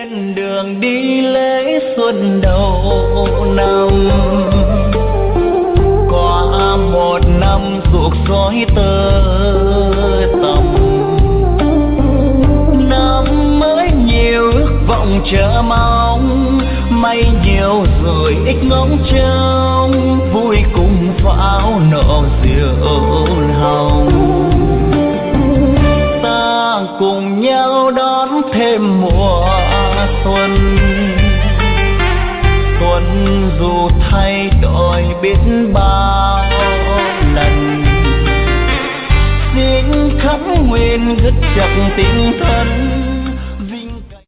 trên đường đi lễ xuân đầu năm. Qua một năm ruột rối tơ tầm, năm mới nhiều ước vọng chờ mong, may nhiều rồi ít ngóng trông, vui cùng pháo nổ rượu hồng. Ta cùng nhau đón thêm mùa xuân, xuân dù thay đổi biết bao lần. Xin khấn nguyện gất chặt tinh thần,